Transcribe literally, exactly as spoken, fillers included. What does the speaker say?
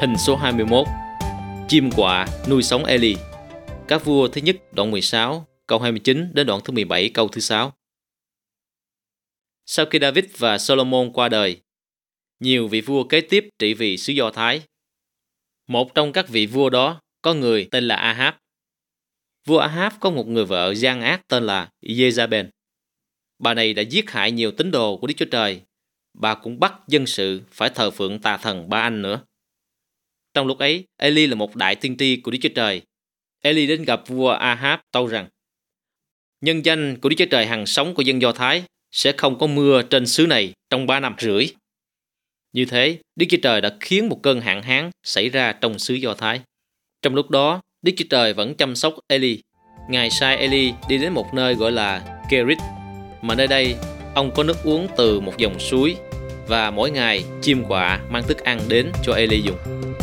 Hình số hai mươi mốt. Chim quạ nuôi sống Eli. Các vua thứ nhất đoạn mười sáu câu hai mươi chín đến đoạn thứ mười bảy câu thứ sáu. Sau khi David và Solomon qua đời, nhiều vị vua kế tiếp trị vì xứ Do Thái. Một trong các vị vua đó có người tên là Ahab. Vua Ahab có một người vợ gian ác tên là Jezabel. Bà này đã giết hại nhiều tín đồ của Đức Chúa Trời. Bà cũng bắt dân sự phải thờ phượng tà thần Ba Anh nữa. Trong lúc ấy, Eli là một đại tiên tri của Đức Chúa Trời. Eli đến gặp vua Ahab tâu rằng: nhân danh của Đức Chúa Trời hằng sống của dân Do Thái sẽ không có mưa trên xứ này trong ba năm rưỡi. Như thế, Đức Chúa Trời đã khiến một cơn hạn hán xảy ra trong xứ Do Thái. Trong lúc đó, Đức Chúa Trời vẫn chăm sóc Eli. Ngài sai Eli đi đến một nơi gọi là Kerit, mà nơi đây ông có nước uống từ một dòng suối, và mỗi ngày chim quạ mang thức ăn đến cho Eli dùng.